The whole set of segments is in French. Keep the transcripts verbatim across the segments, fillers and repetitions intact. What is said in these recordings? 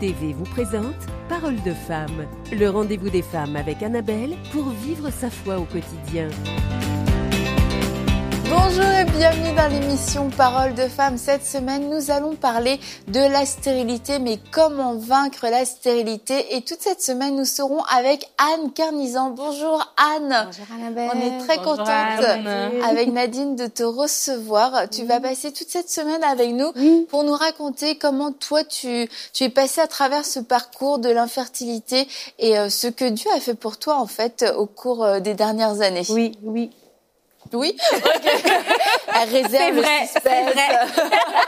T V vous présente Parole de femme, le rendez-vous des femmes avec Annabelle pour vivre sa foi au quotidien. Bonjour et bienvenue dans l'émission Parole de femme. Cette semaine, nous allons parler de la stérilité, mais comment vaincre la stérilité. Et toute cette semaine, nous serons avec Anne Carnizan. Bonjour Anne. Bonjour Annabelle. On est très Bonjour contente Anne. avec Nadine de te recevoir. Tu oui. vas passer toute cette semaine avec nous oui. pour nous raconter comment toi, tu, tu es passée à travers ce parcours de l'infertilité et euh, ce que Dieu a fait pour toi, en fait, au cours euh, des dernières années. Oui, oui. Oui, ok. Elle réserve c'est vrai, le suspense. C'est vrai.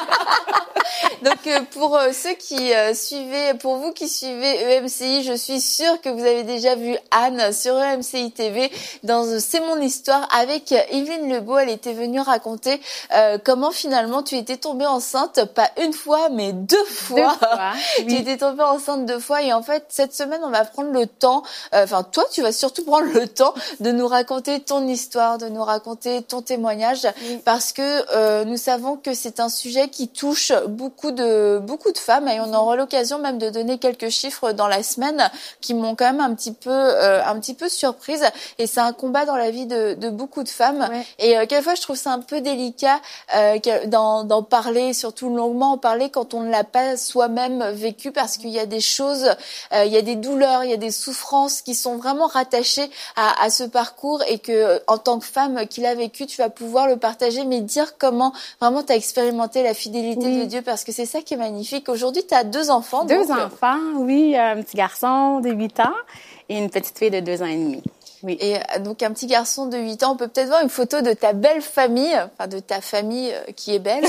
Donc euh, pour euh, ceux qui euh, suivaient, pour vous qui suivez E M C I, je suis sûre que vous avez déjà vu Anne sur E M C I T V dans euh, C'est mon histoire avec euh, Yveline Lebeau. Elle était venue raconter euh, comment finalement tu étais tombée enceinte, pas une fois mais deux fois. Deux fois oui. Tu étais tombée enceinte deux fois et en fait cette semaine on va prendre le temps, enfin euh, toi tu vas surtout prendre le temps de nous raconter ton histoire, de nous raconter ton témoignage oui. parce que euh, nous savons que c'est un sujet qui touche beaucoup de beaucoup de femmes et on aura l'occasion même de donner quelques chiffres dans la semaine qui m'ont quand même un petit peu euh, un petit peu surprise et c'est un combat dans la vie de, de beaucoup de femmes ouais. et euh, quelquefois je trouve ça un peu délicat euh, d'en, d'en parler, surtout longuement en parler quand on ne l'a pas soi-même vécu parce qu'il y a des choses, euh, il y a des douleurs, il y a des souffrances qui sont vraiment rattachées à, à ce parcours et que en tant que femme qui l'a vécu, tu vas pouvoir le partager mais dire comment vraiment tu as expérimenté la fidélité oui. de Dieu parce que c'est ça qui est magnifique. Aujourd'hui, tu as deux enfants. Deux donc... enfants, oui. Un petit garçon de huit ans et une petite fille de deux ans et demi. Oui. Et donc, un petit garçon de huit ans. On peut peut-être voir une photo de ta belle famille, enfin, de ta famille euh, qui est belle.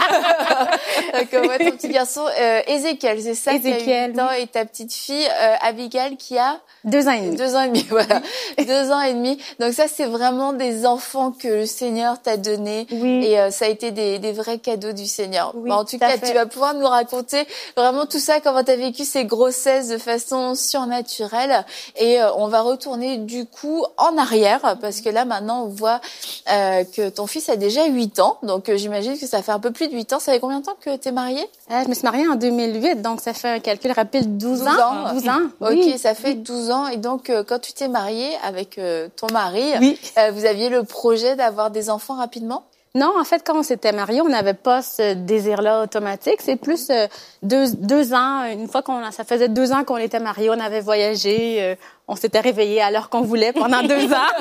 Donc, on voit ton petit garçon, euh, Ézéchiel, c'est ça, Ézéchiel, qui a huit ans, oui. et ta petite fille, euh, Abigail, qui a... Deux ans et demi. Deux ans et demi, voilà. Deux ans et demi. Donc ça, c'est vraiment des enfants que le Seigneur t'a donnés. Oui. Et euh, ça a été des, des vrais cadeaux du Seigneur. Oui, bah, en tout cas, fait. Tu vas pouvoir nous raconter vraiment tout ça, comment t'as vécu ces grossesses de façon surnaturelle. Et euh, on va retourner du coup en arrière, parce que là, maintenant, on voit euh, que ton fils a déjà huit ans. Donc euh, j'imagine que ça fait un peu plus de huit ans. Ça fait combien de temps que t'es mariée? euh, Je me suis mariée en deux mille huit, donc ça fait un calcul rapide, douze ans. douze ans. Ok, oui. ça fait douze ans. Et donc, euh, quand tu t'es mariée avec euh, ton mari, oui. euh, vous aviez le projet d'avoir des enfants rapidement? Non, en fait, quand on s'était mariés, on n'avait pas ce désir-là automatique. C'est plus euh, deux, deux ans, une fois qu'on ça faisait deux ans qu'on était mariés, on avait voyagé, euh, on s'était réveillés à l'heure qu'on voulait pendant deux ans.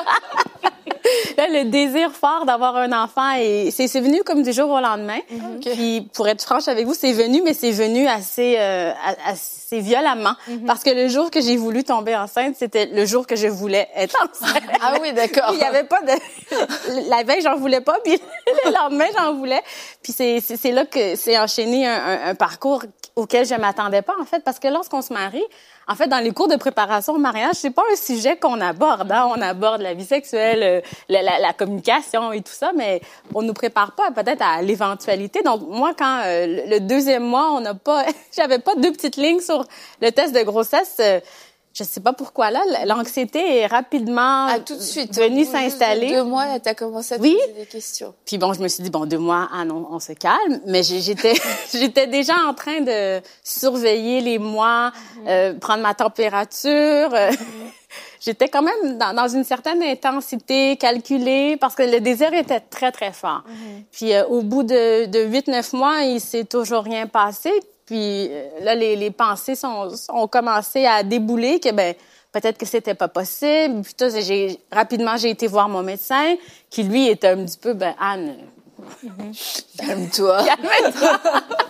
Là, le désir fort d'avoir un enfant, et c'est, c'est venu comme du jour au lendemain. Mm-hmm. Puis, pour être franche avec vous, c'est venu, mais c'est venu assez, euh, assez violemment. Mm-hmm. Parce que le jour que j'ai voulu tomber enceinte, c'était le jour que je voulais être enceinte. Ah oui, d'accord. Il y avait pas de... La veille, j'en voulais pas, puis le lendemain, j'en voulais. Puis c'est, c'est, c'est là que c'est enchaîné un, un, un parcours auquel je m'attendais pas, en fait, parce que lorsqu'on se marie, en fait, dans les cours de préparation au mariage, c'est pas un sujet qu'on aborde. Hein? On aborde la vie sexuelle, la, la, la communication et tout ça, mais on nous prépare pas peut-être à l'éventualité. Donc moi, quand euh, le deuxième mois, on n'a pas, j'avais pas deux petites lignes sur le test de grossesse. Euh, Je sais pas pourquoi là, l'anxiété est rapidement ah, tout de suite, venue s'installer. Deux mois, là, t'as commencé à te oui. poser des questions. Puis bon, je me suis dit bon, deux mois, ah non, on se calme. Mais j'étais, j'étais déjà en train de surveiller les mois, mm-hmm. euh, prendre ma température. Euh, mm-hmm. J'étais quand même dans, dans une certaine intensité calculée parce que le désir était très très fort. Mm-hmm. Puis euh, au bout de, de huit neuf mois, il s'est toujours rien passé. Puis là, les, les pensées sont, ont commencé à débouler que ben peut-être que c'était pas possible. Puis tout, j'ai rapidement j'ai été voir mon médecin qui lui était un petit peu ben Anne, mm-hmm. calme-toi. Calme-toi.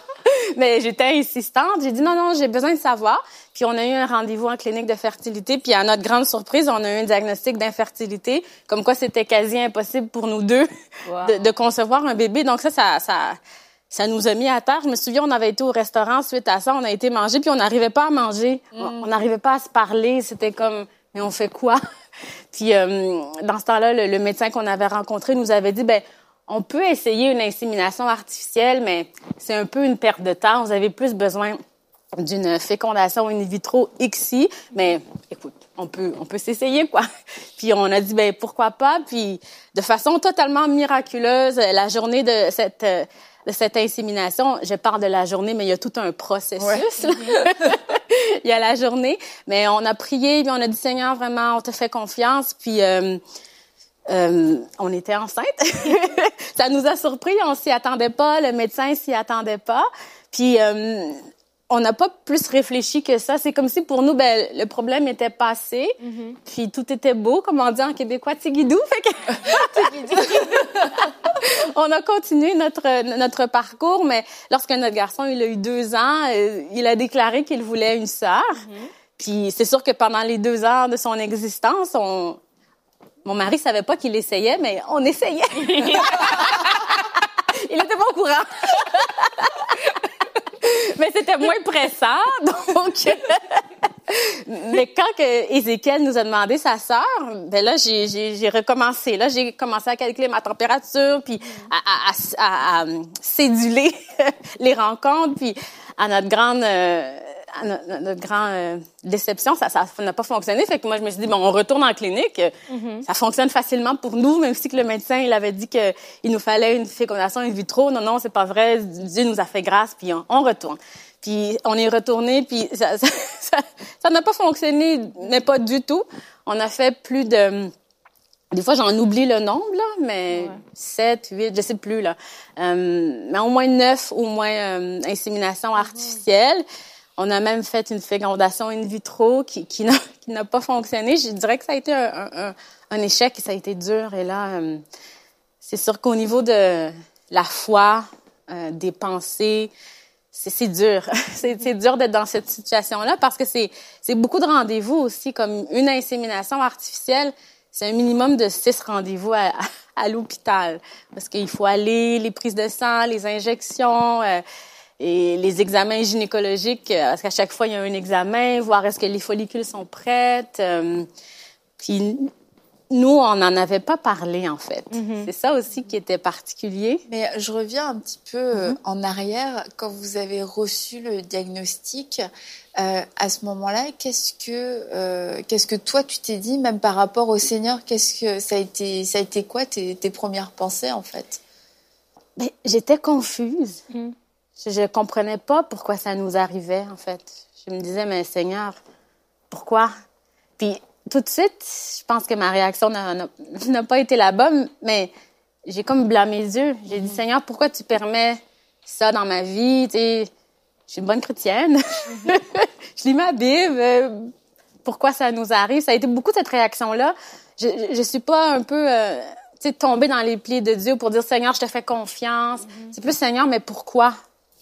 Mais j'étais insistante. J'ai dit non non, j'ai besoin de savoir. Puis on a eu un rendez-vous en clinique de fertilité. Puis à notre grande surprise, on a eu un diagnostic d'infertilité, comme quoi c'était quasi impossible pour nous deux wow. de, de concevoir un bébé. Donc ça, ça, ça Ça nous a mis à terre. Je me souviens, on avait été au restaurant suite à ça, on a été manger, puis on n'arrivait pas à manger. Mm. On n'arrivait pas à se parler. C'était comme, mais on fait quoi? Puis euh, dans ce temps-là, le, le médecin qu'on avait rencontré nous avait dit, ben on peut essayer une insémination artificielle, mais c'est un peu une perte de temps. Vous avez plus besoin d'une fécondation in vitro I C S I, mais écoute, on peut on peut s'essayer quoi. Puis on a dit ben pourquoi pas. Puis de façon totalement miraculeuse, la journée de cette de cette insémination, je parle de la journée, mais il y a tout un processus. Ouais. Il y a la journée, mais on a prié, puis on a dit, Seigneur, vraiment, on te fait confiance, puis euh, euh, on était enceinte. Ça nous a surpris, on s'y attendait pas, le médecin s'y attendait pas, puis euh, on n'a pas plus réfléchi que ça. C'est comme si pour nous, ben le problème était passé, mm-hmm. puis tout était beau, comme on dit en québécois, tigidou. Fait que on a continué notre notre parcours, mais lorsque notre garçon il a eu deux ans, euh, il a déclaré qu'il voulait une sœur. Mm-hmm. Puis c'est sûr que pendant les deux ans de son existence, on mon mari savait pas qu'il essayait, mais on essayait. Il était pas au courant. Mais c'était moins pressant, donc... Mais quand que Ézéchiel nous a demandé sa sœur, ben là, j'ai, j'ai, j'ai recommencé. Là, j'ai commencé à calculer ma température, puis à, à, à, à céduler les rencontres, puis à notre grande... Euh, à notre, notre grande euh, déception, ça ça n'a pas fonctionné. Fait que moi, je me suis dit, bon, on retourne en clinique. Mm-hmm. Ça fonctionne facilement pour nous, même si que le médecin, il avait dit qu'il nous fallait une fécondation in vitro. Non, non, c'est pas vrai. Dieu nous a fait grâce, puis on, on retourne. Puis on est retourné, puis ça ça, ça ça n'a pas fonctionné, mais pas du tout. On a fait plus de... Des fois, j'en oublie le nombre, là, mais ouais. sept, huit, je sais plus, là. Euh, mais au moins neuf, au moins euh, insémination artificielle. Ouais. On a même fait une fécondation in vitro qui, qui, n'a, qui n'a pas fonctionné. Je dirais que ça a été un, un, un échec et ça a été dur. Et là, euh, c'est sûr qu'au niveau de la foi, euh, des pensées, c'est, c'est dur. c'est, c'est dur d'être dans cette situation-là parce que c'est, c'est beaucoup de rendez-vous aussi. Comme une insémination artificielle, c'est un minimum de six rendez-vous à, à, à l'hôpital. Parce qu'il faut aller, les prises de sang, les injections... Euh, et les examens gynécologiques, parce qu'à chaque fois, il y a un examen, voir est-ce que les follicules sont prêtes. Euh, puis nous, on n'en avait pas parlé, en fait. Mm-hmm. C'est ça aussi qui était particulier. Mais je reviens un petit peu mm-hmm. en arrière. Quand vous avez reçu le diagnostic, euh, à ce moment-là, qu'est-ce que, euh, qu'est-ce que toi, tu t'es dit, même par rapport au Seigneur, qu'est-ce que ça a été, ça a été quoi tes, tes premières pensées, en fait? Ben, j'étais confuse. Mm. Je ne comprenais pas pourquoi ça nous arrivait, en fait. Je me disais, mais Seigneur, pourquoi? Puis tout de suite, je pense que ma réaction n'a, n'a, n'a pas été la bonne, mais j'ai comme blâmé Dieu. J'ai mm-hmm. dit, Seigneur, pourquoi tu permets ça dans ma vie? Tu sais, je suis une bonne chrétienne. Mm-hmm. Je lis ma Bible. Pourquoi ça nous arrive? Ça a été beaucoup cette réaction-là. Je ne suis pas un peu... Euh, tu sais, tombée dans les plis de Dieu pour dire, Seigneur, je te fais confiance. Mm-hmm. C'est plus, Seigneur, mais pourquoi?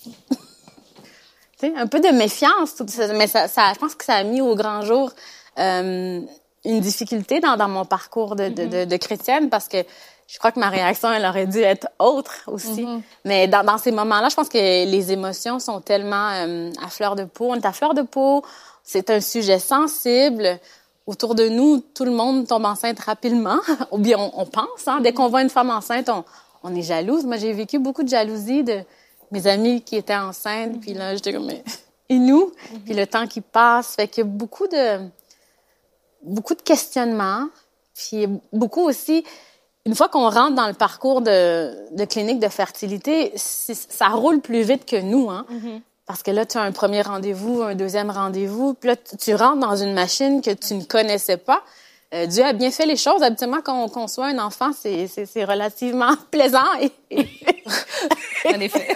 Tu sais, un peu de méfiance, tout ça, mais ça, ça, je pense que ça a mis au grand jour euh, une difficulté dans, dans mon parcours de, de, de, de chrétienne parce que je crois que ma réaction, elle aurait dû être autre aussi. Mm-hmm. Mais dans, dans ces moments-là, je pense que les émotions sont tellement euh, à fleur de peau. On est à fleur de peau, c'est un sujet sensible. Autour de nous, tout le monde tombe enceinte rapidement, ou bien on, on pense. Hein, dès qu'on voit une femme enceinte, on, on est jalouse. Moi, j'ai vécu beaucoup de jalousie de mes amis qui étaient enceintes, mm-hmm. puis là, j'étais comme, mais et nous? Mm-hmm. Puis le temps qui passe, fait que beaucoup de, beaucoup de questionnements, puis beaucoup aussi, une fois qu'on rentre dans le parcours de, de clinique de fertilité, ça roule plus vite que nous, hein? Mm-hmm. Parce que là, tu as un premier rendez-vous, un deuxième rendez-vous, puis là, tu rentres dans une machine que tu ne connaissais pas. Euh, Dieu a bien fait les choses. Habituellement, quand on conçoit un enfant, c'est, c'est, c'est relativement plaisant. Et, et... En effet.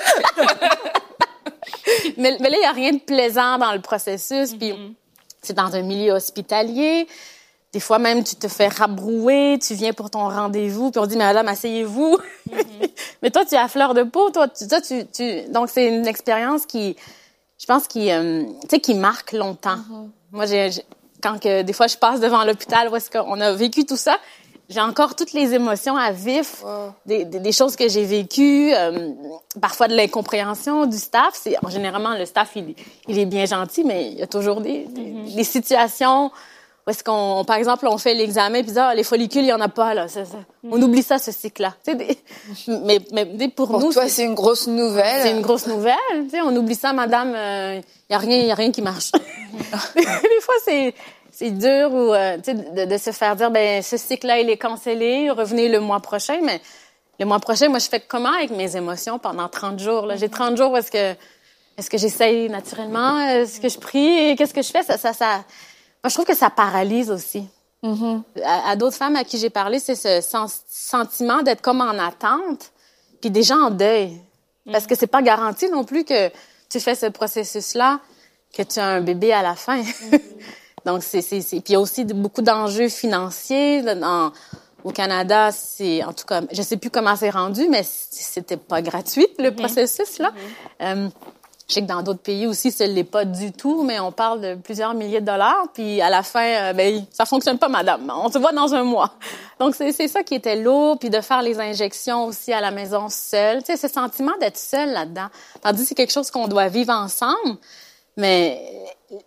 mais, mais là, il n'y a rien de plaisant dans le processus. Mm-hmm. Puis c'est dans un milieu hospitalier. Des fois même, tu te fais rabrouer, tu viens pour ton rendez-vous, puis on dit, mais madame, asseyez-vous. Mm-hmm. Mais toi, tu es à fleur de peau. Toi, tu, toi, tu, tu... Donc, c'est une expérience qui, je pense, qui, euh, tu sais, qui marque longtemps. Mm-hmm. Moi, j'ai... j'ai... Quand que, des fois, je passe devant l'hôpital où est-ce qu'on a vécu tout ça, j'ai encore toutes les émotions à vif, wow. des, des, des choses que j'ai vécues, euh, parfois de l'incompréhension du staff. C'est, généralement, le staff, il, il est bien gentil, mais il y a toujours des, des, mm-hmm. des situations où est-ce qu'on, par exemple, on fait l'examen puis ah, les follicules, il y en a pas, là. Ça, ça. Mm-hmm. On oublie ça, ce cycle-là. Tu sais, des, mais, mais pour, pour nous... toi, c'est, c'est une grosse nouvelle. C'est une grosse nouvelle. Tu sais, on oublie ça, madame, il euh, y a rien, il y a rien qui marche. Des fois, c'est... C'est dur ou euh, tu sais de, de se faire dire ben ce cycle-là il est cancellé, revenez le mois prochain, mais le mois prochain, moi, je fais comment avec mes émotions pendant trente jours? Là? J'ai trente jours où est-ce que, est-ce que j'essaye naturellement? Est-ce que je prie? Qu'est-ce que je fais? Ça, ça, ça... Moi, je trouve que ça paralyse aussi. Mm-hmm. À, à d'autres femmes à qui j'ai parlé, c'est ce sens- sentiment d'être comme en attente, puis déjà en deuil. Mm-hmm. Parce que c'est pas garanti non plus que tu fais ce processus-là, que tu as un bébé à la fin. Mm-hmm. Donc, c'est, c'est, c'est... Puis il y a aussi beaucoup d'enjeux financiers. Dans... Au Canada, c'est... En tout cas, je sais plus comment c'est rendu, mais c'était pas gratuit, le mm-hmm. processus, là. Mm-hmm. Euh, je sais que dans d'autres pays aussi, ce l'est pas du tout, mais on parle de plusieurs milliers de dollars. Puis à la fin, euh, ben ça fonctionne pas, madame. On se voit dans un mois. Donc, c'est, c'est ça qui était lourd. Puis de faire les injections aussi à la maison seule. Tu sais, ce sentiment d'être seule là-dedans. Tandis que c'est quelque chose qu'on doit vivre ensemble. Mais...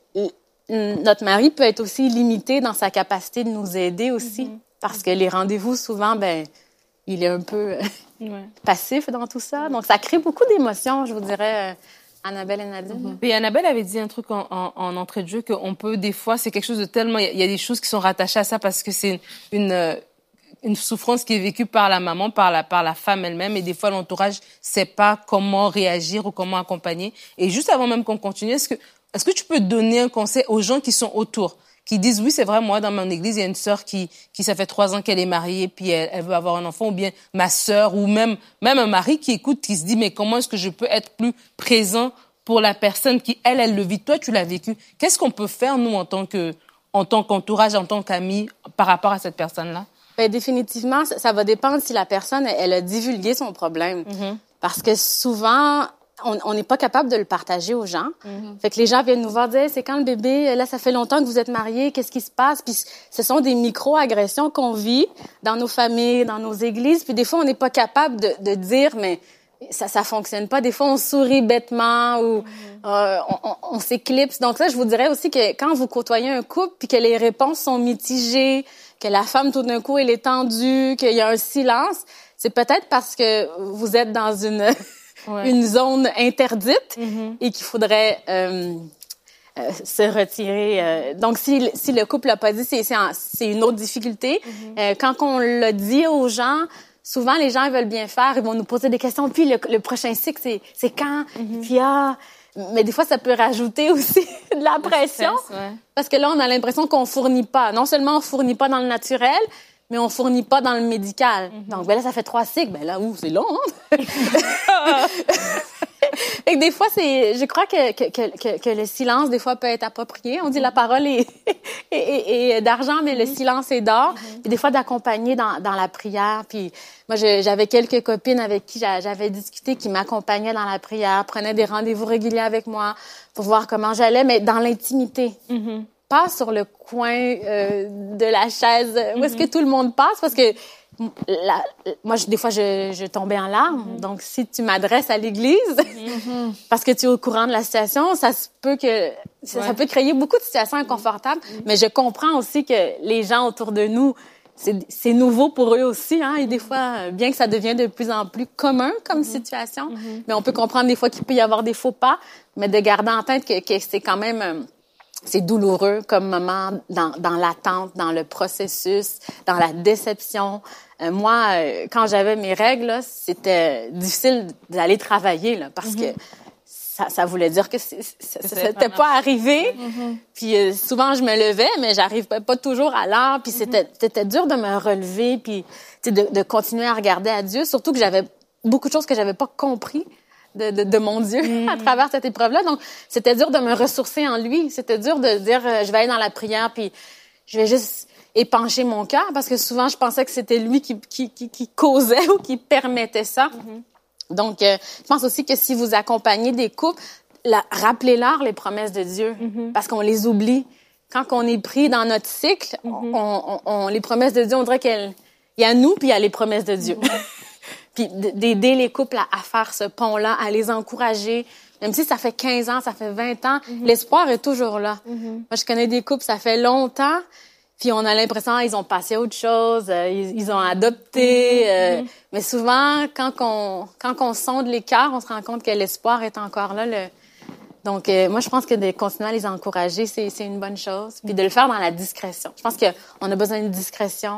notre mari peut être aussi limité dans sa capacité de nous aider aussi, mm-hmm. parce que les rendez-vous, souvent, ben, il est un peu ouais. passif dans tout ça. Donc, ça crée beaucoup d'émotions, je vous dirais, euh, Annabelle et Nadine. Mm-hmm. Et Annabelle avait dit un truc en, en, en entrée de jeu qu'on peut, des fois, c'est quelque chose de tellement... Il y, y a des choses qui sont rattachées à ça parce que c'est une... une une souffrance qui est vécue par la maman, par la, par la femme elle-même, et des fois, l'entourage sait pas comment réagir ou comment accompagner. Et juste avant même qu'on continue, est-ce que Est-ce que tu peux donner un conseil aux gens qui sont autour, qui disent, oui, c'est vrai, moi, dans mon église, il y a une sœur qui, qui ça fait trois ans qu'elle est mariée, puis elle, elle veut avoir un enfant, ou bien ma sœur, ou même, même un mari qui écoute, qui se dit, mais comment est-ce que je peux être plus présent pour la personne qui, elle, elle le vit. Toi, tu l'as vécu. Qu'est-ce qu'on peut faire, nous, en tant que, en tant qu'entourage, en tant qu'amis, par rapport à cette personne-là? Ben, définitivement, ça, ça va dépendre si la personne, elle a divulgué son problème. Mm-hmm. Parce que souvent, on n'est pas capable de le partager aux gens. Mm-hmm. Fait que les gens viennent nous voir dire, c'est quand le bébé, là, ça fait longtemps que vous êtes mariés, qu'est-ce qui se passe? Puis ce sont des micro-agressions qu'on vit dans nos familles, dans nos églises. Puis des fois, on n'est pas capable de, de dire, mais ça, ça fonctionne pas. Des fois, on sourit bêtement ou mm-hmm. euh, on, on, on s'éclipse. Donc ça, je vous dirais aussi que quand vous côtoyez un couple puis que les réponses sont mitigées, que la femme, tout d'un coup, elle est tendue, qu'il y a un silence, c'est peut-être parce que vous êtes dans une... Ouais. une zone interdite mm-hmm. et qu'il faudrait euh, euh, se retirer. Euh. Donc, si, si le couple l'a pas dit, c'est, c'est, en, c'est une autre difficulté. Mm-hmm. Euh, quand on le dit aux gens, souvent, les gens ils veulent bien faire, ils vont nous poser des questions. Puis, le, le prochain cycle, c'est, c'est quand? Mm-hmm. Puis, ah... Mais des fois, ça peut rajouter aussi de la pression. Stress, ouais. Parce que là, on a l'impression qu'on fournit pas. Non seulement on fournit pas dans le naturel, mais on fournit pas dans le médical. Mm-hmm. Donc, ben là, ça fait trois cycles. Ben là, ouh, c'est long, hein? Et que des fois, c'est, je crois que, que, que, que le silence, des fois, peut être approprié. On dit mm-hmm. la parole est, est, est, est d'argent, mais mm-hmm. le silence est d'or. Mm-hmm. Puis des fois, d'accompagner dans, dans la prière. Puis moi, je, j'avais quelques copines avec qui j'avais discuté, qui m'accompagnaient dans la prière, prenaient des rendez-vous réguliers avec moi pour voir comment j'allais, mais dans l'intimité. Mm-hmm. Pas sur le coin euh, de la chaise où est-ce que tout le monde passe, parce que la, moi, je, des fois, je, je tombais en larmes. Mm-hmm. Donc, si tu m'adresses à l'église, mm-hmm. parce que tu es au courant de la situation, ça se peut que ça, ouais. ça peut créer beaucoup de situations inconfortables. Mm-hmm. Mais je comprends aussi que les gens autour de nous, c'est, c'est nouveau pour eux aussi, hein. Et des fois, bien que ça devienne de plus en plus commun comme mm-hmm. situation, mm-hmm. mais on peut comprendre des fois qu'il peut y avoir des faux pas, mais de garder en tête que, que c'est quand même... C'est douloureux comme moment dans, dans l'attente, dans le processus, dans la déception. Euh, moi, euh, quand j'avais mes règles, là, c'était difficile d'aller travailler là, parce mm-hmm. que ça, ça voulait dire que c'est, c'est, ça n'était pas arrivé. Mm-hmm. Puis euh, souvent, je me levais, mais j'arrivais pas toujours à l'heure. Puis mm-hmm. c'était, c'était dur de me relever, puis de, de continuer à regarder à Dieu. Surtout que j'avais beaucoup de choses que j'avais pas compris. De, de, de mon Dieu mmh. à travers cette épreuve-là. Donc, c'était dur de me ressourcer en lui. C'était dur de dire, euh, je vais aller dans la prière, puis je vais juste épancher mon cœur, parce que souvent, je pensais que c'était lui qui, qui, qui, qui causait ou qui permettait ça. Mmh. Donc, euh, je pense aussi que si vous accompagnez des couples, la, rappelez-leur les promesses de Dieu, mmh. parce qu'on les oublie. Quand on est pris dans notre cycle, mmh. on, on, on, les promesses de Dieu, on dirait qu'il y a nous, puis il y a les promesses de Dieu. Mmh. Puis d'aider les couples à, à faire ce pont-là, à les encourager. Même si ça fait quinze ans, ça fait vingt ans, mm-hmm. l'espoir est toujours là. Mm-hmm. Moi, je connais des couples, ça fait longtemps, puis on a l'impression qu'ils ont passé à autre chose, euh, ils, ils ont adopté. Mm-hmm. Euh, mm-hmm. Mais souvent, quand on, quand on sonde les cœurs, on se rend compte que l'espoir est encore là. Le... Donc, euh, moi, je pense que de continuer à les encourager, c'est, c'est une bonne chose. Puis de le faire dans la discrétion. Je pense qu'on a besoin de discrétion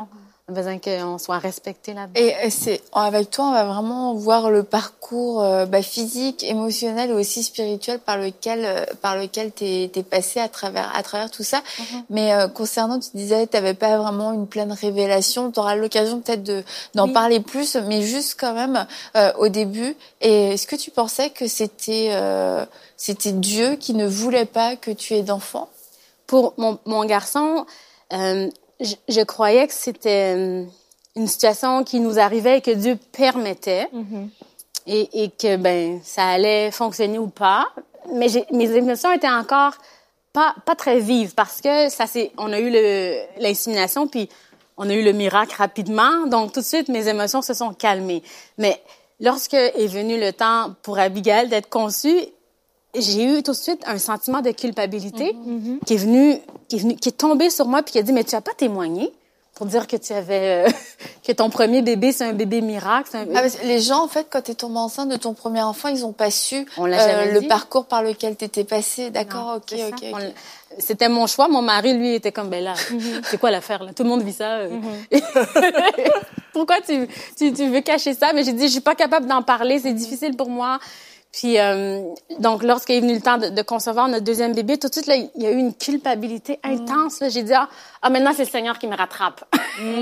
On a besoin qu'on soit respecté là-dedans. Et c'est avec toi, on va vraiment voir le parcours euh, bah, physique, émotionnel et aussi spirituel par lequel euh, par lequel t'es t'es passé à travers à travers tout ça. Mm-hmm. Mais euh, concernant, tu disais, t'avais pas vraiment une pleine révélation. T'auras l'occasion peut-être de d'en oui. parler plus, mais juste quand même euh, au début. Et est-ce que tu pensais que c'était euh, c'était Dieu qui ne voulait pas que tu aies d'enfants? Pour mon mon garçon. Euh, Je, je croyais que c'était une situation qui nous arrivait et que Dieu permettait mm-hmm. et, et que ben ça allait fonctionner ou pas. Mais j'ai, mes émotions étaient encore pas pas très vives parce que ça c'est on a eu le l'insémination puis on a eu le miracle rapidement, donc tout de suite mes émotions se sont calmées. Mais lorsque est venu le temps pour Abigail d'être conçue, j'ai eu tout de suite un sentiment de culpabilité mm-hmm. qui est venu, qui est venu, qui est tombé sur moi puis qui a dit mais tu as pas témoigné pour dire que tu avais euh, que ton premier bébé c'est un bébé miracle. C'est un... Ah, les gens en fait quand tu es tombée enceinte de ton premier enfant ils ont pas su On l'a jamais euh, dit. le parcours par lequel tu étais passée. D'accord, non, ok, c'est ok. okay. On, c'était mon choix. Mon mari lui était comme ben là mm-hmm. c'est quoi l'affaire là? Tout le monde vit ça. Euh. Mm-hmm. Pourquoi tu, tu tu veux cacher ça? Mais j'ai dit je suis pas capable d'en parler, c'est difficile pour moi. Puis, euh, donc, lorsqu'il est venu le temps de, de concevoir notre deuxième bébé, tout de suite, là, il y a eu une culpabilité intense. Là. J'ai dit, ah, ah, maintenant, c'est le Seigneur qui me rattrape. Mm.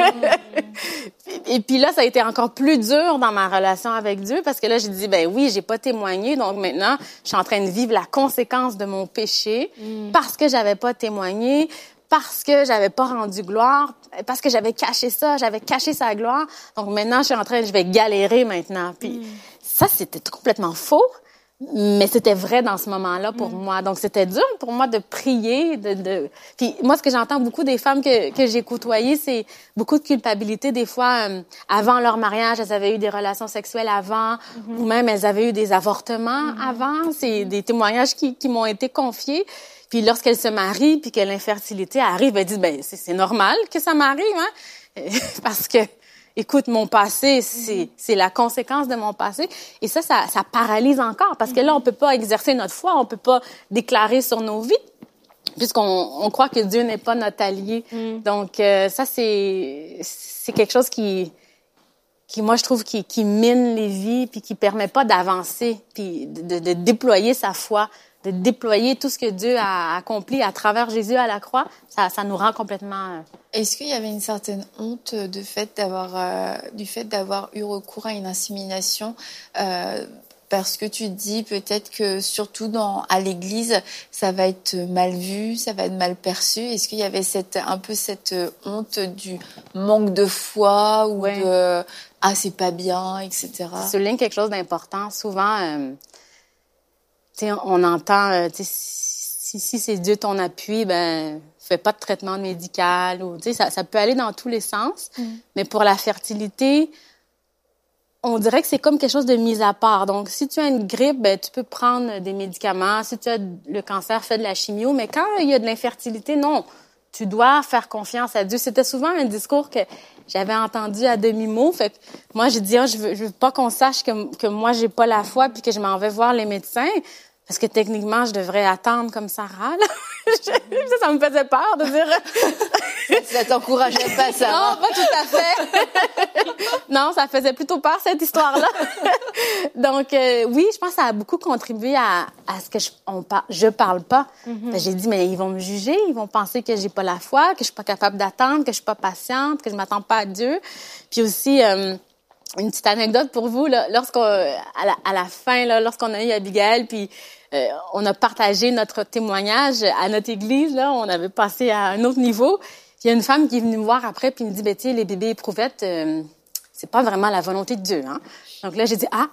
Et puis là, ça a été encore plus dur dans ma relation avec Dieu parce que là, j'ai dit, ben oui, j'ai pas témoigné. Donc maintenant, je suis en train de vivre la conséquence de mon péché mm. parce que j'avais pas témoigné, parce que j'avais pas rendu gloire, parce que j'avais caché ça, j'avais caché sa gloire. Donc maintenant, je suis en train, je vais galérer maintenant. Puis mm. ça, c'était complètement faux, mais c'était vrai dans ce moment-là pour mm. moi. Donc c'était dur pour moi de prier, de, de... Puis moi, ce que j'entends beaucoup des femmes que que j'ai côtoyées, c'est beaucoup de culpabilité. Des fois, euh, avant leur mariage, elles avaient eu des relations sexuelles avant, mm-hmm. ou même elles avaient eu des avortements mm-hmm. avant. C'est des témoignages qui qui m'ont été confiés. Puis lorsqu'elle se marie, puis que l'infertilité arrive, elle dit ben c'est, c'est normal que ça m'arrive, hein, parce que écoute mon passé, c'est mm-hmm. c'est la conséquence de mon passé, et ça, ça ça paralyse encore parce que là on peut pas exercer notre foi, on peut pas déclarer sur nos vies puisqu'on on croit que Dieu n'est pas notre allié. Mm. Donc euh, ça c'est c'est quelque chose qui qui moi je trouve qui qui mine les vies puis qui permet pas d'avancer puis de, de, de déployer sa foi, de déployer tout ce que Dieu a accompli à travers Jésus à la croix, ça, ça nous rend complètement... Est-ce qu'il y avait une certaine honte de fait d'avoir, euh, du fait d'avoir eu recours à une insémination euh, parce que tu dis peut-être que surtout dans, à l'église, ça va être mal vu, ça va être mal perçu. Est-ce qu'il y avait cette, un peu cette honte du manque de foi ou ouais. de « ah, c'est pas bien », et cetera. Tu soulignes quelque chose d'important. Souvent... Euh, T'sais, on entend, euh, si, si c'est Dieu ton appui, ben fais pas de traitement médical. Ou, ça, ça peut aller dans tous les sens. Mm. Mais pour la fertilité, on dirait que c'est comme quelque chose de mis à part. Donc, si tu as une grippe, ben tu peux prendre des médicaments. Si tu as le cancer, fais de la chimio. Mais quand il y a de l'infertilité, non. Tu dois faire confiance à Dieu. C'était souvent un discours que j'avais entendu à demi-mot. Fait que moi, j'ai dit, ah, je veux, je veux pas qu'on sache que, que moi, j'ai pas la foi puis que je m'en vais voir les médecins. Parce que techniquement, je devrais attendre comme Sarah, là. ça, ça me faisait peur de dire... ça t'encourageait pas, Sarah? Non, pas tout à fait. non, ça faisait plutôt peur, cette histoire-là. Donc, euh, oui, je pense que ça a beaucoup contribué à, à ce que je, on par, je parle pas. Mm-hmm. J'ai dit, mais ils vont me juger, ils vont penser que j'ai pas la foi, que je suis pas capable d'attendre, que je suis pas patiente, que je m'attends pas à Dieu. Puis aussi... Euh, une petite anecdote pour vous, là, lorsqu'on, à la, à la fin, là, lorsqu'on a eu Abigail, puis euh, on a partagé notre témoignage à notre église, là, on avait passé à un autre niveau. Il y a une femme qui est venue me voir après, puis me dit, ben tu sais, les bébés éprouvettes, euh, c'est pas vraiment la volonté de Dieu, hein. Donc là, j'ai dit, ah!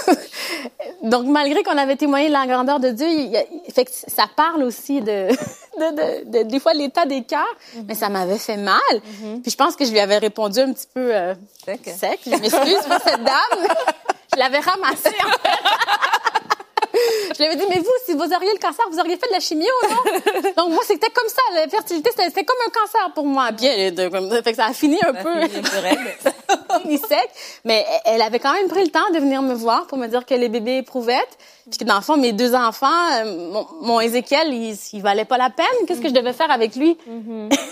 Donc, malgré qu'on avait témoigné de la grandeur de Dieu, il y a, fait que ça parle aussi de, de, de, de des fois, l'état des cœurs, mm-hmm. mais ça m'avait fait mal. Mm-hmm. Puis je pense que je lui avais répondu un petit peu euh, sec. sec. Je m'excuse pour cette dame. Je l'avais ramassée, en fait. Je lui avais dit, mais vous, si vous auriez le cancer, vous auriez fait de la chimio, non? Donc, moi, c'était comme ça. La fertilité, c'était, c'était comme un cancer pour moi. Puis, elle, de, comme, fait que ça a fini un ça peu. A fini fini sec. Mais elle avait quand même pris le temps de venir me voir pour me dire que les bébés éprouvettes. Puis que, dans le fond, mes deux enfants, mon, mon Ézéchiel, il, il valait pas la peine. Qu'est-ce que je devais faire avec lui? Mm-hmm.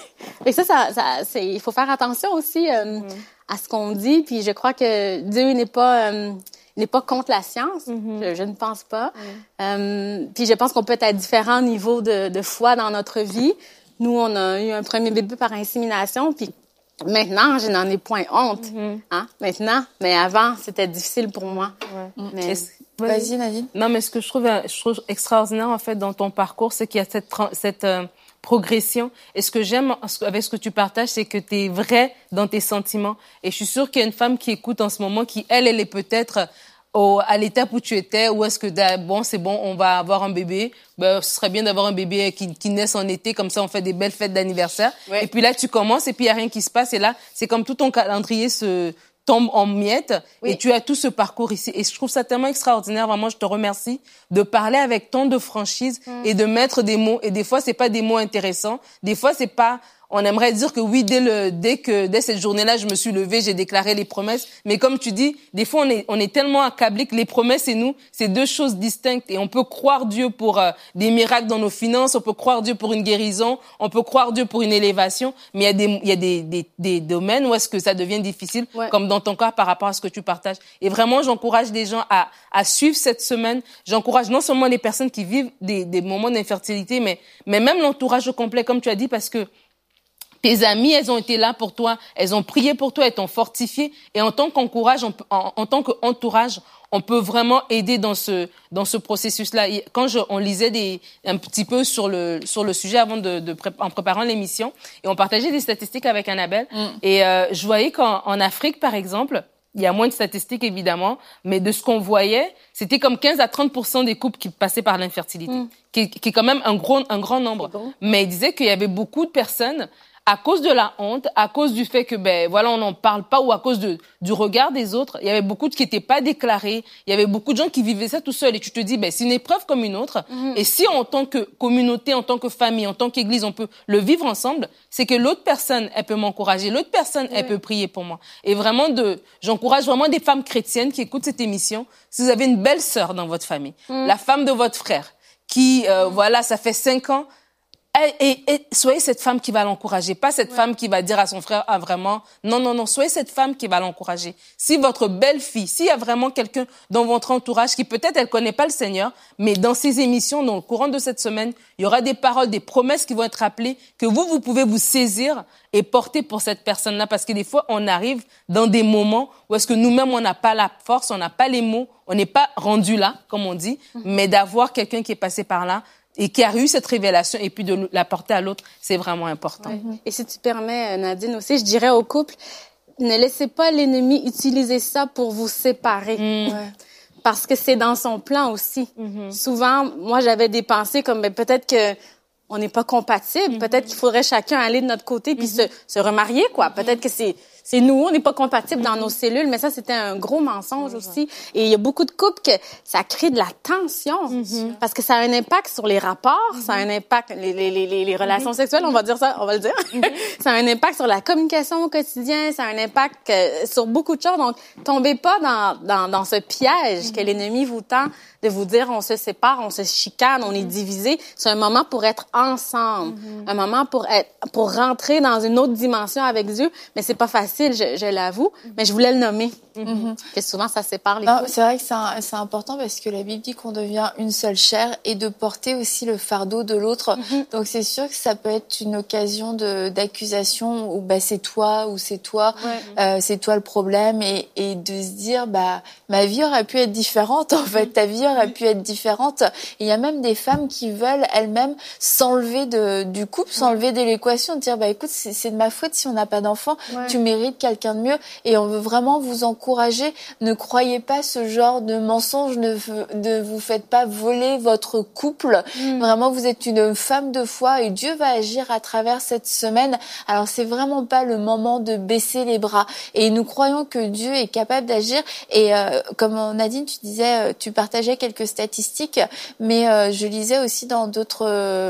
Et ça, ça, ça c'est, il faut faire attention aussi euh, mm. à ce qu'on dit. Puis je crois que Dieu n'est pas euh, n'est pas contre la science. Mm-hmm. Je, je ne pense pas. Mm. Euh, puis je pense qu'on peut être à différents niveaux de, de foi dans notre vie. Nous, on a eu un premier bébé par insémination, puis maintenant, je n'en ai point honte. Mm-hmm. Hein? Maintenant, mais avant, c'était difficile pour moi. Ouais. Mais... Vas-y, Nadine. Non, mais ce que je trouve, je trouve extraordinaire, en fait, dans ton parcours, c'est qu'il y a cette, cette euh, progression. Et ce que j'aime avec ce que tu partages, c'est que tu es vrai dans tes sentiments. Et je suis sûre qu'il y a une femme qui écoute en ce moment, qui, elle, elle est peut-être au, à l'étape où tu étais, où est-ce que, bon, c'est bon, on va avoir un bébé. Ben, ce serait bien d'avoir un bébé qui, qui naisse en été, comme ça, on fait des belles fêtes d'anniversaire. Ouais. Et puis là, tu commences, et puis il n'y a rien qui se passe. Et là, c'est comme tout ton calendrier se tombe en miettes, oui. Et tu as tout ce parcours ici. Et je trouve ça tellement extraordinaire. Vraiment, je te remercie de parler avec tant de franchise mm. et de mettre des mots. Et des fois, c'est pas des mots intéressants. Des fois, c'est pas... On aimerait dire que oui, dès le, dès que, dès cette journée-là, je me suis levée, j'ai déclaré les promesses. Mais comme tu dis, des fois, on est, on est tellement accablés que les promesses et nous, c'est deux choses distinctes. Et on peut croire Dieu pour euh, des miracles dans nos finances, on peut croire Dieu pour une guérison, on peut croire Dieu pour une élévation. Mais il y a des, il y a des, des, des domaines où est-ce que ça devient difficile, ouais. Comme dans ton cas par rapport à ce que tu partages. Et vraiment, j'encourage les gens à, à suivre cette semaine. J'encourage non seulement les personnes qui vivent des, des moments d'infertilité, mais, mais même l'entourage au complet, comme tu as dit, parce que tes amies, elles ont été là pour toi, elles ont prié pour toi, elles t'ont fortifié. Et en tant qu'encourage, en, en tant qu'entourage, on peut vraiment aider dans ce dans ce processus-là. Et quand je, on lisait des un petit peu sur le sur le sujet avant de, de en préparant l'émission, et on partageait des statistiques avec Annabelle. Mm. Et euh, je voyais qu'en en Afrique, par exemple, il y a moins de statistiques évidemment, mais de ce qu'on voyait, c'était comme quinze à trente pour cent des couples qui passaient par l'infertilité, mm. qui, qui est quand même un gros un grand nombre. Bon. Mais il disait qu'il y avait beaucoup de personnes, à cause de la honte, à cause du fait que, ben, voilà, on n'en parle pas, ou à cause de, du regard des autres, il y avait beaucoup de qui n'étaient pas déclarés, il y avait beaucoup de gens qui vivaient ça tout seuls, et tu te dis, ben, c'est une épreuve comme une autre, mm-hmm. Et si en tant que communauté, en tant que famille, en tant qu'église, on peut le vivre ensemble, c'est que l'autre personne, elle peut m'encourager, l'autre personne, oui. Elle peut prier pour moi. Et vraiment de, j'encourage vraiment des femmes chrétiennes qui écoutent cette émission, si vous avez une belle sœur dans votre famille, mm. La femme de votre frère, qui, euh, mm. voilà, ça fait cinq ans, Et, et, et soyez cette femme qui va l'encourager, pas cette ouais. femme qui va dire à son frère, ah vraiment, non, non, non, soyez cette femme qui va l'encourager. Si votre belle-fille, s'il y a vraiment quelqu'un dans votre entourage qui peut-être elle connaît pas le Seigneur, mais dans ces émissions, dans le courant de cette semaine, il y aura des paroles, des promesses qui vont être rappelées, que vous, vous pouvez vous saisir et porter pour cette personne-là, parce que des fois, on arrive dans des moments où est-ce que nous-mêmes, on n'a pas la force, on n'a pas les mots, on n'est pas rendu là, comme on dit, mm-hmm. Mais d'avoir quelqu'un qui est passé par là, et qui a eu cette révélation, et puis de la porter à l'autre, c'est vraiment important. Ouais. Et si tu permets, Nadine, aussi, je dirais au couple, ne laissez pas l'ennemi utiliser ça pour vous séparer. Mmh. Ouais. Parce que c'est dans son plan aussi. Mmh. Souvent, moi, j'avais des pensées comme, ben, peut-être que on n'est pas compatibles, mmh. Peut-être qu'il faudrait chacun aller de notre côté puis mmh. se, se remarier, quoi. Mmh. Peut-être que c'est... C'est nous, on n'est pas compatibles dans nos cellules, mais ça, c'était un gros mensonge mm-hmm. aussi. Et il y a beaucoup de couples que ça crée de la tension mm-hmm. parce que ça a un impact sur les rapports, mm-hmm. Ça a un impact, les, les, les, les relations mm-hmm. sexuelles, on va dire ça, on va le dire. Mm-hmm. Ça a un impact sur la communication au quotidien, ça a un impact euh, sur beaucoup de choses. Donc, tombez pas dans, dans, dans ce piège mm-hmm. que l'ennemi vous tend de vous dire on se sépare, on se chicane, on mm-hmm. est divisé. C'est un moment pour être ensemble, mm-hmm. un moment pour être, pour rentrer dans une autre dimension avec Dieu, mais c'est pas facile. Je, je l'avoue, mais je voulais le nommer. Mm-hmm. Que souvent, ça sépare les couples. C'est vrai que c'est, un, c'est important parce que la Bible dit qu'on devient une seule chair et de porter aussi le fardeau de l'autre. Mm-hmm. Donc, c'est sûr que ça peut être une occasion de, d'accusation où bah, c'est toi ou c'est toi, ouais. euh, c'est toi le problème et, et de se dire bah ma vie aurait pu être différente. En fait, ta vie aurait pu être différente. Et il y a même des femmes qui veulent elles-mêmes s'enlever de, du couple, ouais. S'enlever de l'équation, de dire bah écoute, c'est, c'est de ma faute si on n'a pas d'enfant. Ouais. Tu mérites quelqu'un de mieux et on veut vraiment vous encourager. Ne croyez pas ce genre de mensonge, ne, ne vous faites pas voler votre couple. Mmh. Vraiment, vous êtes une femme de foi et Dieu va agir à travers cette semaine. Alors, c'est vraiment pas le moment de baisser les bras et nous croyons que Dieu est capable d'agir et euh, comme Nadine, tu disais, tu partageais quelques statistiques, mais euh, je lisais aussi dans d'autres... Euh,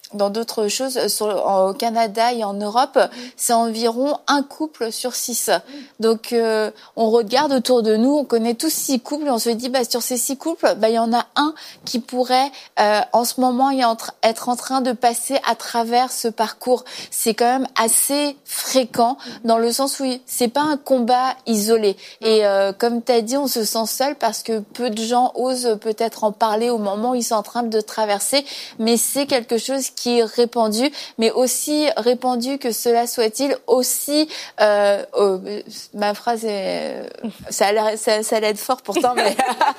dans d'autres choses, sur, au Canada et en Europe, mmh. c'est environ un couple sur six. Mmh. Donc, euh, on regarde autour de nous, on connaît tous six couples, et on se dit, bah, sur ces six couples, bah, il y en a un qui pourrait, euh, en ce moment, être en train de passer à travers ce parcours. C'est quand même assez fréquent, mmh. dans le sens où c'est pas un combat isolé. Mmh. Et euh, comme tu as dit, on se sent seul parce que peu de gens osent peut-être en parler au moment où ils sont en train de traverser, mais c'est quelque chose qui est répandu, mais aussi répandu que cela soit-il, aussi euh, oh, ma phrase est ça a l'air, ça, ça allait être fort pourtant, mais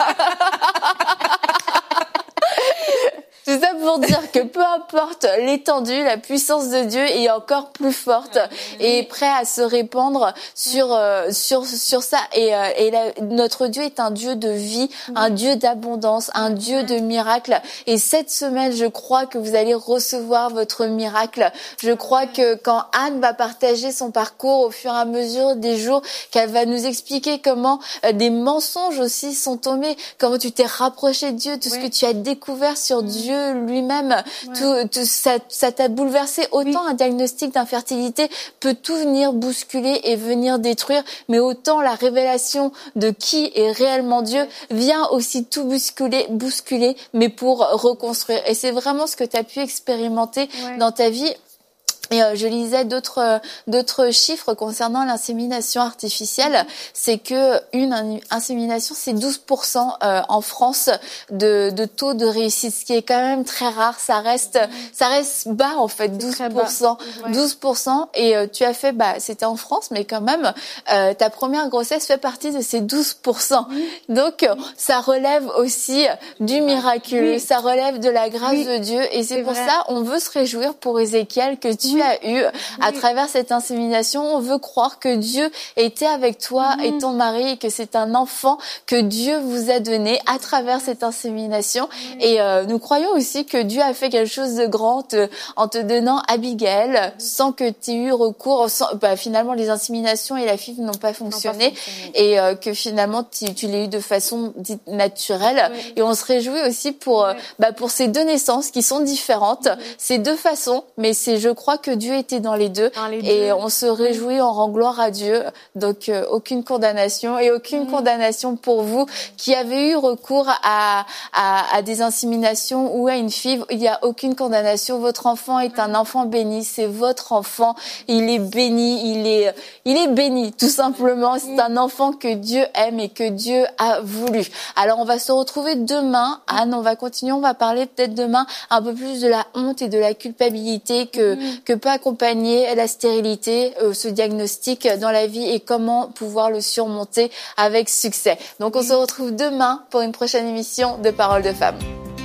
c'est ça pour dire que peu importe l'étendue, la puissance de Dieu est encore plus forte et prêt à se répandre sur euh, sur sur ça. Et, euh, et la, notre Dieu est un Dieu de vie, un Dieu d'abondance, un Dieu de miracles. Et cette semaine, je crois que vous allez recevoir votre miracle. Je crois que quand Anne va partager son parcours au fur et à mesure des jours, qu'elle va nous expliquer comment euh, des mensonges aussi sont tombés, comment tu t'es rapproché de Dieu, tout ce que tu as découvert sur Dieu lui-même, ouais. tout, tout, ça, ça t'a bouleversé. Autant oui. un diagnostic d'infertilité peut tout venir bousculer et venir détruire, mais autant la révélation de qui est réellement Dieu vient aussi tout bousculer, bousculer, mais pour reconstruire. Et c'est vraiment ce que tu as pu expérimenter ouais. dans ta vie. Et euh, je lisais d'autres euh, d'autres chiffres concernant l'insémination artificielle, c'est que une insémination c'est douze pour cent euh, en France de de taux de réussite, ce qui est quand même très rare. Ça reste ça reste bas en fait, douze pour cent, douze pour cent. Et euh, tu as fait bah c'était en France, mais quand même euh, ta première grossesse fait partie de ces douze pour cent. Donc ça relève aussi du miraculeux, oui. ça relève de la grâce oui. de Dieu, et c'est, c'est pour vrai. ça on veut se réjouir pour Ézéchiel que tu as eu à travers cette insémination. On veut croire que Dieu était avec toi mmh. et ton mari, et que c'est un enfant que Dieu vous a donné à travers cette insémination. Mmh. Et euh, nous croyons aussi que Dieu a fait quelque chose de grand te, en te donnant Abigail, mmh. sans que tu aies eu recours. Sans, bah, finalement, les inséminations et la F I V n'ont pas fonctionné, n'ont pas fonctionné. Et euh, que finalement tu, tu l'as eu de façon dite naturelle. Mmh. Et on se réjouit aussi pour mmh. bah, pour ces deux naissances qui sont différentes, mmh. ces deux façons, mais c'est je crois que Dieu était dans les deux, dans les et deux. On se réjouit, on rend gloire à Dieu. Donc euh, aucune condamnation et aucune mmh. condamnation pour vous qui avez eu recours à, à à des inséminations ou à une F I V. Il n'y a aucune condamnation. Votre enfant est un enfant béni. C'est votre enfant. Il est béni. Il est il est béni tout simplement. C'est un enfant que Dieu aime et que Dieu a voulu. Alors on va se retrouver demain. Anne, on va continuer. On va parler peut-être demain un peu plus de la honte et de la culpabilité que mmh. que peut accompagner la stérilité, euh, ce diagnostic dans la vie, et comment pouvoir le surmonter avec succès. Donc on se retrouve demain pour une prochaine émission de Paroles de Femmes.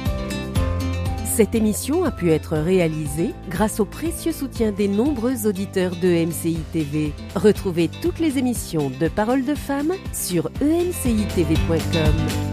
Cette émission a pu être réalisée grâce au précieux soutien des nombreux auditeurs de M C I T V. Retrouvez toutes les émissions de Paroles de Femmes sur e m c i t v point com.